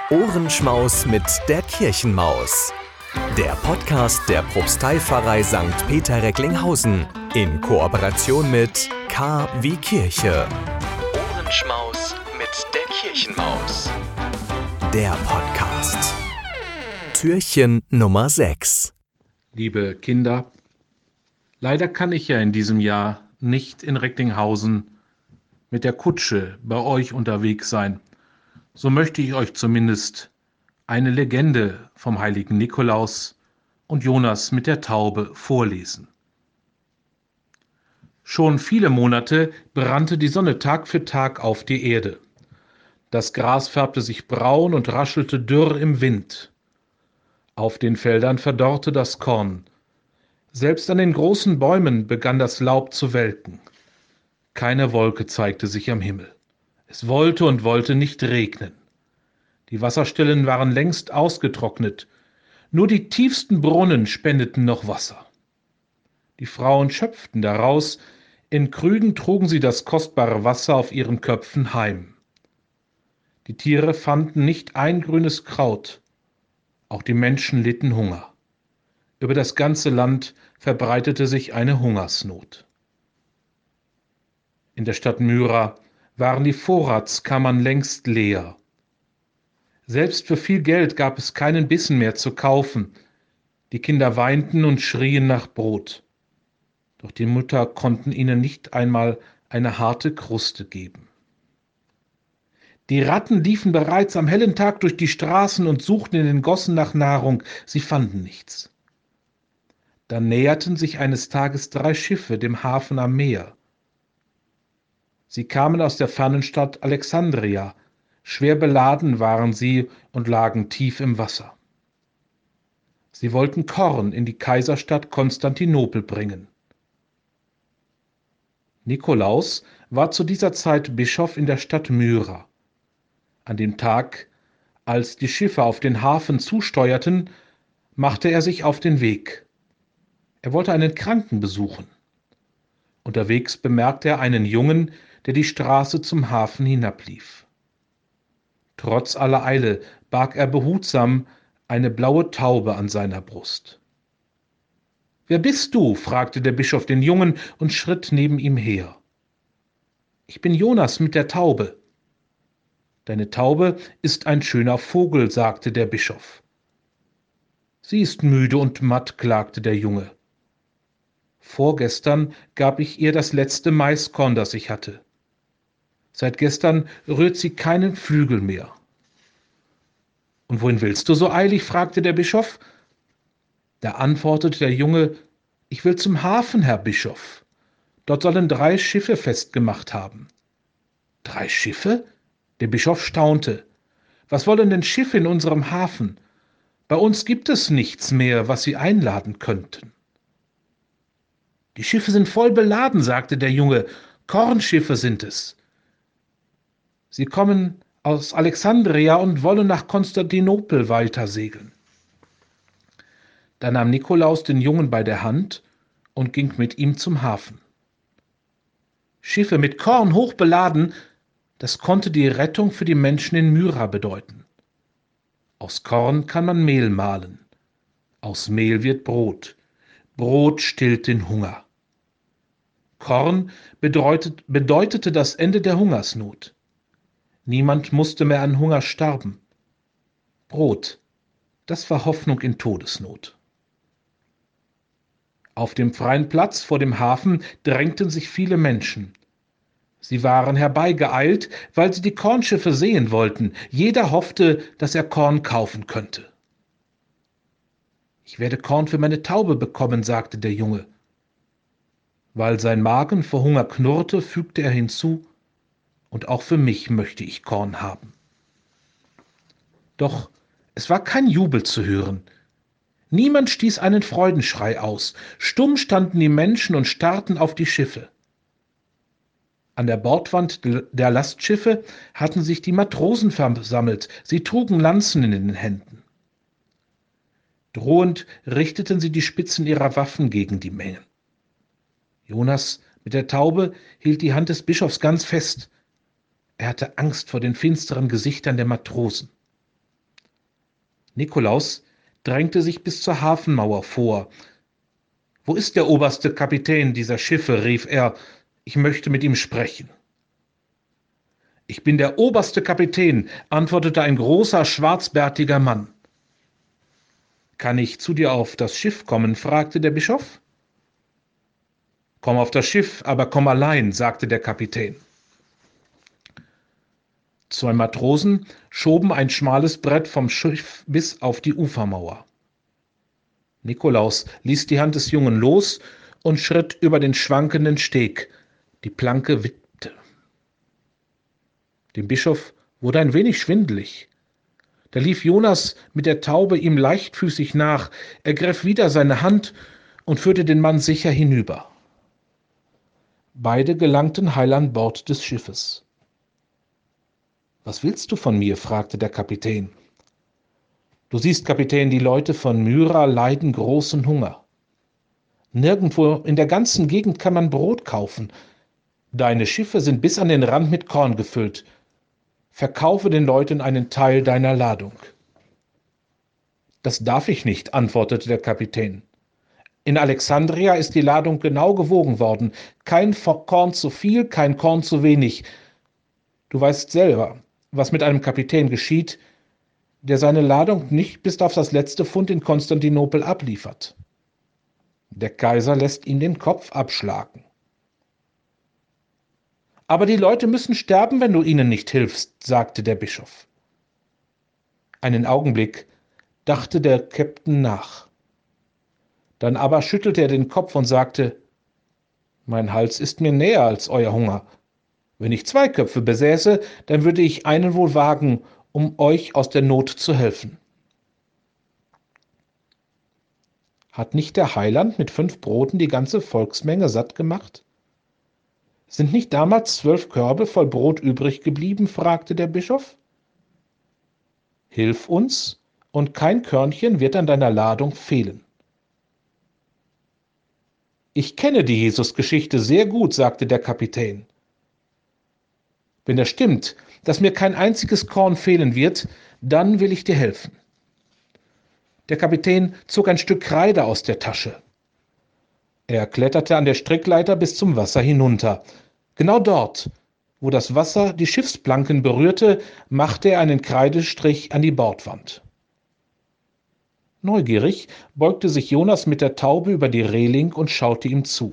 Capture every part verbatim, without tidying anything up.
Ohrenschmaus mit der Kirchenmaus. Der Podcast der Propsteipfarrei Sankt Peter Recklinghausen in Kooperation mit K wie Kirche. Ohrenschmaus mit der Kirchenmaus. Der Podcast. Türchen Nummer sechs. Liebe Kinder, leider kann ich ja in diesem Jahr nicht in Recklinghausen mit der Kutsche bei euch unterwegs sein. So möchte ich euch zumindest eine Legende vom heiligen Nikolaus und Jonas mit der Taube vorlesen. Schon viele Monate brannte die Sonne Tag für Tag auf die Erde. Das Gras färbte sich braun und raschelte dürr im Wind. Auf den Feldern verdorrte das Korn. Selbst an den großen Bäumen begann das Laub zu welken. Keine Wolke zeigte sich am Himmel. Es wollte und wollte nicht regnen. Die Wasserstellen waren längst ausgetrocknet. Nur die tiefsten Brunnen spendeten noch Wasser. Die Frauen schöpften daraus, in Krügen trugen sie das kostbare Wasser auf ihren Köpfen heim. Die Tiere fanden nicht ein grünes Kraut. Auch die Menschen litten Hunger. Über das ganze Land verbreitete sich eine Hungersnot. In der Stadt Myra waren die Vorratskammern längst leer. Selbst für viel Geld gab es keinen Bissen mehr zu kaufen. Die Kinder weinten und schrien nach Brot. Doch die Mütter konnten ihnen nicht einmal eine harte Kruste geben. Die Ratten liefen bereits am hellen Tag durch die Straßen und suchten in den Gossen nach Nahrung. Sie fanden nichts. Da näherten sich eines Tages drei Schiffe dem Hafen am Meer. Sie kamen aus der fernen Stadt Alexandria. Schwer beladen waren sie und lagen tief im Wasser. Sie wollten Korn in die Kaiserstadt Konstantinopel bringen. Nikolaus war zu dieser Zeit Bischof in der Stadt Myra. An dem Tag, als die Schiffe auf den Hafen zusteuerten, machte er sich auf den Weg. Er wollte einen Kranken besuchen. Unterwegs bemerkte er einen Jungen, der die Straße zum Hafen hinablief. Trotz aller Eile barg er behutsam eine blaue Taube an seiner Brust. »Wer bist du?« fragte der Bischof den Jungen und schritt neben ihm her. »Ich bin Jonas mit der Taube.« »Deine Taube ist ein schöner Vogel«, sagte der Bischof. »Sie ist müde und matt«, klagte der Junge. »Vorgestern gab ich ihr das letzte Maiskorn, das ich hatte. Seit gestern rührt sie keinen Flügel mehr.« »Und wohin willst du so eilig?« fragte der Bischof. Da antwortete der Junge: »Ich will zum Hafen, Herr Bischof. Dort sollen drei Schiffe festgemacht haben.« »Drei Schiffe?« Der Bischof staunte. »Was wollen denn Schiffe in unserem Hafen? Bei uns gibt es nichts mehr, was sie einladen könnten.« »Die Schiffe sind voll beladen«, sagte der Junge. »Kornschiffe sind es. Sie kommen aus Alexandria und wollen nach Konstantinopel weitersegeln.« Da nahm Nikolaus den Jungen bei der Hand und ging mit ihm zum Hafen. Schiffe mit Korn hochbeladen, das konnte die Rettung für die Menschen in Myra bedeuten. Aus Korn kann man Mehl mahlen. Aus Mehl wird Brot. Brot stillt den Hunger. Korn bedeutet, bedeutete das Ende der Hungersnot. Niemand musste mehr an Hunger sterben. Brot, das war Hoffnung in Todesnot. Auf dem freien Platz vor dem Hafen drängten sich viele Menschen. Sie waren herbeigeeilt, weil sie die Kornschiffe sehen wollten. Jeder hoffte, dass er Korn kaufen könnte. »Ich werde Korn für meine Taube bekommen«, sagte der Junge. Weil sein Magen vor Hunger knurrte, fügte er hinzu: »Und auch für mich möchte ich Korn haben.« Doch es war kein Jubel zu hören. Niemand stieß einen Freudenschrei aus. Stumm standen die Menschen und starrten auf die Schiffe. An der Bordwand der Lastschiffe hatten sich die Matrosen versammelt. Sie trugen Lanzen in den Händen. Drohend richteten sie die Spitzen ihrer Waffen gegen die Menge. Jonas mit der Taube hielt die Hand des Bischofs ganz fest. Er hatte Angst vor den finsteren Gesichtern der Matrosen. Nikolaus drängte sich bis zur Hafenmauer vor. »Wo ist der oberste Kapitän dieser Schiffe?« rief er. »Ich möchte mit ihm sprechen.« »Ich bin der oberste Kapitän«, antwortete ein großer, schwarzbärtiger Mann. »Kann ich zu dir auf das Schiff kommen?« fragte der Bischof. »Komm auf das Schiff, aber komm allein«, sagte der Kapitän. Zwei Matrosen schoben ein schmales Brett vom Schiff bis auf die Ufermauer. Nikolaus ließ die Hand des Jungen los und schritt über den schwankenden Steg. Die Planke wippte. Dem Bischof wurde ein wenig schwindelig. Da lief Jonas mit der Taube ihm leichtfüßig nach, ergriff wieder seine Hand und führte den Mann sicher hinüber. Beide gelangten heil an Bord des Schiffes. »Was willst du von mir?« fragte der Kapitän. »Du siehst, Kapitän, die Leute von Myra leiden großen Hunger. Nirgendwo in der ganzen Gegend kann man Brot kaufen. Deine Schiffe sind bis an den Rand mit Korn gefüllt. Verkaufe den Leuten einen Teil deiner Ladung.« »Das darf ich nicht«, antwortete der Kapitän. »In Alexandria ist die Ladung genau gewogen worden. Kein Korn zu viel, kein Korn zu wenig. Du weißt selber, was mit einem Kapitän geschieht, der seine Ladung nicht bis auf das letzte Pfund in Konstantinopel abliefert. Der Kaiser lässt ihm den Kopf abschlagen.« »Aber die Leute müssen sterben, wenn du ihnen nicht hilfst«, sagte der Bischof. Einen Augenblick dachte der Käpt'n nach. Dann aber schüttelte er den Kopf und sagte: »Mein Hals ist mir näher als euer Hunger. Wenn ich zwei Köpfe besäße, dann würde ich einen wohl wagen, um euch aus der Not zu helfen.« Hat nicht der Heiland mit fünf Broten die ganze Volksmenge satt gemacht? Sind nicht damals zwölf Körbe voll Brot übrig geblieben?« fragte der Bischof. »Hilf uns, und kein Körnchen wird an deiner Ladung fehlen.« »Ich kenne die Jesusgeschichte sehr gut«, sagte der Kapitän. »Wenn das stimmt, dass mir kein einziges Korn fehlen wird, dann will ich dir helfen.« Der Kapitän zog ein Stück Kreide aus der Tasche. Er kletterte an der Strickleiter bis zum Wasser hinunter. Genau dort, wo das Wasser die Schiffsplanken berührte, machte er einen Kreidestrich an die Bordwand. Neugierig beugte sich Jonas mit der Taube über die Reling und schaute ihm zu.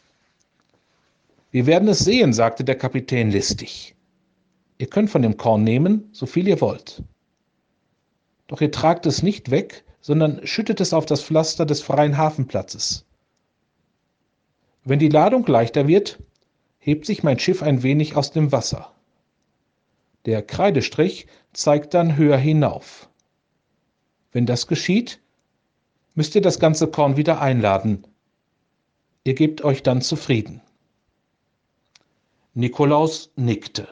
»Wir werden es sehen«, sagte der Kapitän listig. »Ihr könnt von dem Korn nehmen, so viel ihr wollt. Doch ihr tragt es nicht weg, sondern schüttet es auf das Pflaster des freien Hafenplatzes. Wenn die Ladung leichter wird, hebt sich mein Schiff ein wenig aus dem Wasser. Der Kreidestrich zeigt dann höher hinauf. Wenn das geschieht, müsst ihr das ganze Korn wieder einladen. Ihr gebt euch dann zufrieden.« Nikolaus nickte.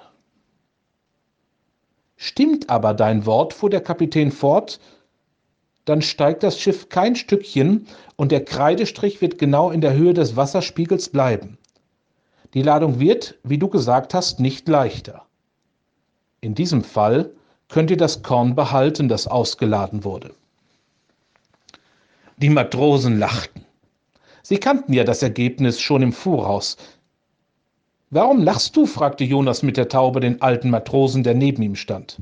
»Stimmt aber dein Wort«, fuhr der Kapitän fort, »dann steigt das Schiff kein Stückchen und der Kreidestrich wird genau in der Höhe des Wasserspiegels bleiben. Die Ladung wird, wie du gesagt hast, nicht leichter. In diesem Fall könnt ihr das Korn behalten, das ausgeladen wurde.« Die Matrosen lachten. Sie kannten ja das Ergebnis schon im Voraus. »Warum lachst du?« fragte Jonas mit der Taube den alten Matrosen, der neben ihm stand.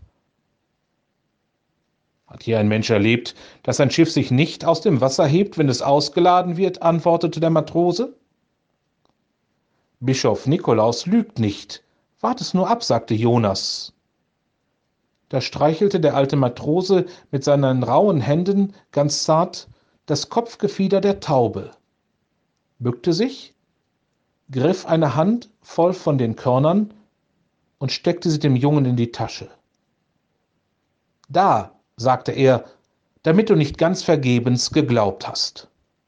»Hat hier ein Mensch erlebt, dass ein Schiff sich nicht aus dem Wasser hebt, wenn es ausgeladen wird?« antwortete der Matrose. »Bischof Nikolaus lügt nicht. Wart es nur ab«, sagte Jonas. Da streichelte der alte Matrose mit seinen rauen Händen ganz zart das Kopfgefieder der Taube, bückte sich, griff eine Hand voll von den Körnern und steckte sie dem Jungen in die Tasche. »Da«, sagte er, »damit du nicht ganz vergebens geglaubt hast.«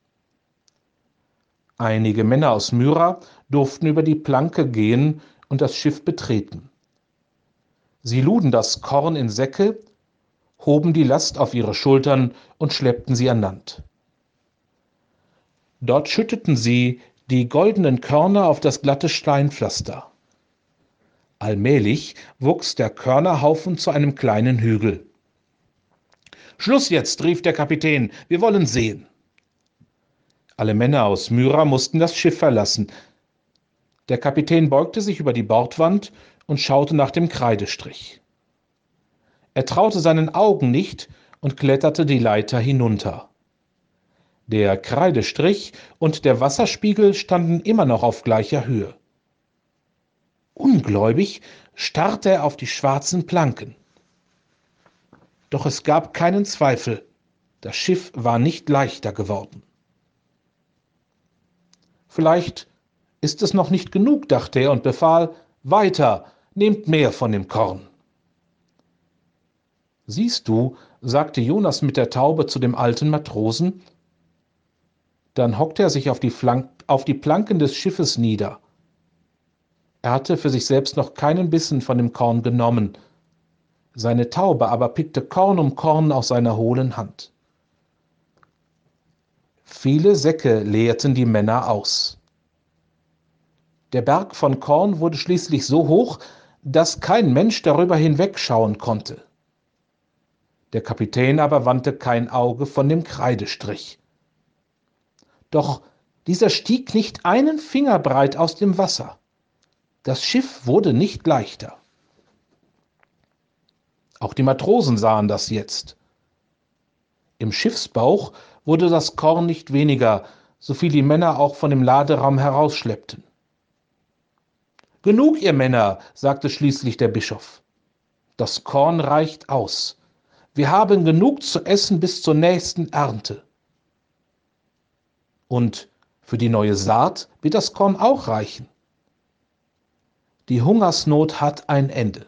Einige Männer aus Myra durften über die Planke gehen und das Schiff betreten. Sie luden das Korn in Säcke, hoben die Last auf ihre Schultern und schleppten sie an Land. Dort schütteten sie die goldenen Körner auf das glatte Steinpflaster. Allmählich wuchs der Körnerhaufen zu einem kleinen Hügel. Schluss jetzt, rief der Kapitän, wir wollen sehen. Alle Männer aus Myra mussten das Schiff verlassen. Der Kapitän beugte sich über die Bordwand und schaute nach dem Kreidestrich. Er traute seinen Augen nicht und kletterte die Leiter hinunter. Der Kreidestrich und der Wasserspiegel standen immer noch auf gleicher Höhe. Ungläubig starrte er auf die schwarzen Planken. Doch es gab keinen Zweifel, das Schiff war nicht leichter geworden. Vielleicht ist es noch nicht genug, dachte er und befahl, weiter, nehmt mehr von dem Korn. Siehst du, sagte Jonas mit der Taube zu dem alten Matrosen. Dann hockte er sich auf die, Flank- auf die Planken des Schiffes nieder. Er hatte für sich selbst noch keinen Bissen von dem Korn genommen. Seine Taube aber pickte Korn um Korn aus seiner hohlen Hand. Viele Säcke leerten die Männer aus. Der Berg von Korn wurde schließlich so hoch, dass kein Mensch darüber hinwegschauen konnte. Der Kapitän aber wandte kein Auge von dem Kreidestrich. Doch dieser stieg nicht einen Finger breit aus dem Wasser. Das Schiff wurde nicht leichter. Auch die Matrosen sahen das jetzt. Im Schiffsbauch wurde das Korn nicht weniger, so viel die Männer auch von dem Laderaum herausschleppten. »Genug, ihr Männer«, sagte schließlich der Bischof. »Das Korn reicht aus. Wir haben genug zu essen bis zur nächsten Ernte. Und für die neue Saat wird das Korn auch reichen. Die Hungersnot hat ein Ende.«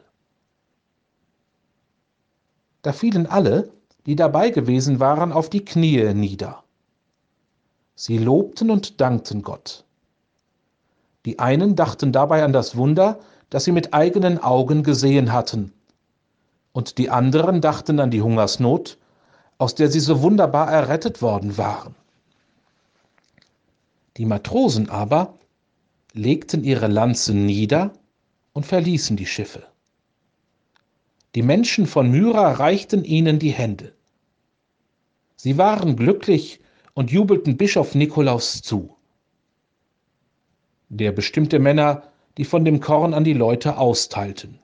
Da fielen alle, die dabei gewesen waren, auf die Knie nieder. Sie lobten und dankten Gott. Die einen dachten dabei an das Wunder, das sie mit eigenen Augen gesehen hatten, und die anderen dachten an die Hungersnot, aus der sie so wunderbar errettet worden waren. Die Matrosen aber legten ihre Lanzen nieder und verließen die Schiffe. Die Menschen von Myra reichten ihnen die Hände. Sie waren glücklich und jubelten Bischof Nikolaus zu. Der bestimmte Männer, die von dem Korn an die Leute austeilten.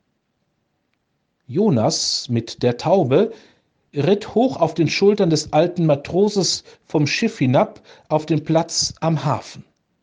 Jonas mit der Taube ritt hoch auf den Schultern des alten Matroses vom Schiff hinab auf den Platz am Hafen.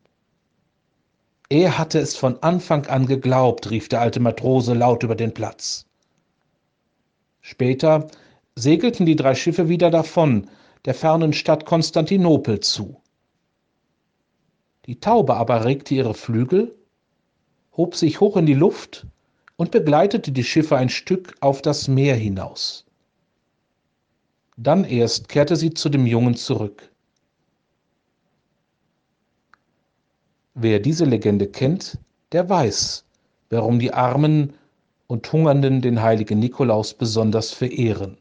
Er hatte es von Anfang an geglaubt, rief der alte Matrose laut über den Platz. Später segelten die drei Schiffe wieder davon, der fernen Stadt Konstantinopel zu. Die Taube aber regte ihre Flügel, hob sich hoch in die Luft und begleitete die Schiffe ein Stück auf das Meer hinaus. Dann erst kehrte sie zu dem Jungen zurück. Wer diese Legende kennt, der weiß, warum die Armen und Hungernden den heiligen Nikolaus besonders verehren.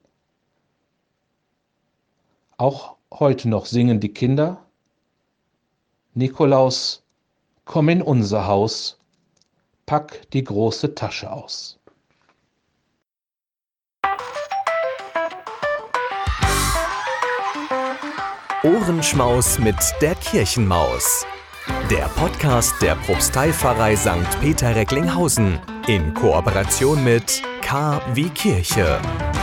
Auch heute noch singen die Kinder: Nikolaus, komm in unser Haus, pack die große Tasche aus. Ohrenschmaus mit der Kirchenmaus. Der Podcast der Propsteipfarrei Sankt Peter Recklinghausen in Kooperation mit K wie Kirche.